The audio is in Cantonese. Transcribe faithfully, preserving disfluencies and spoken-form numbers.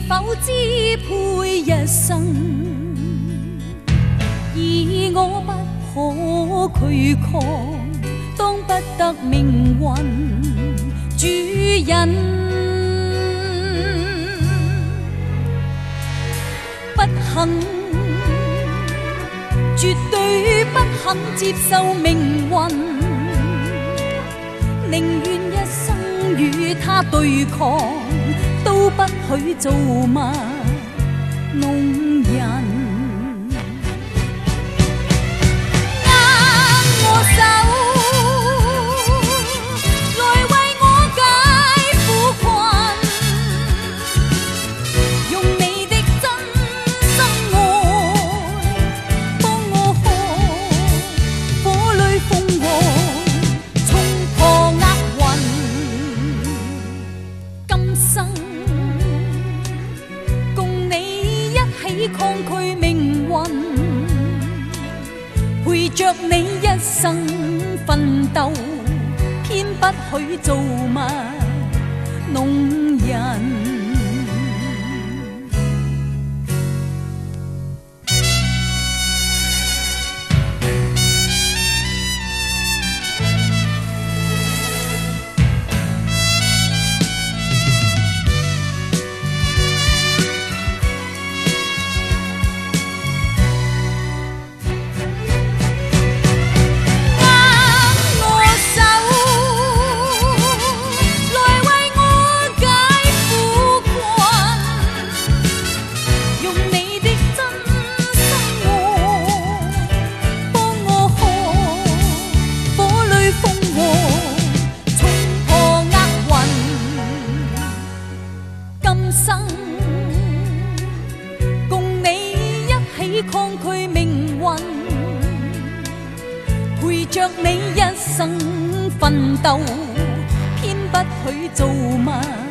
否支配一生？而我不可拒抗，當不得命運主人，不肯，絕對不肯接受命運，寧願一生與他對抗，都不許做賣弄人。抗拒命運，陪着你一生奮鬥，偏不許做賣弄人。抗拒命運，陪着你一生奮鬥，偏不許做賣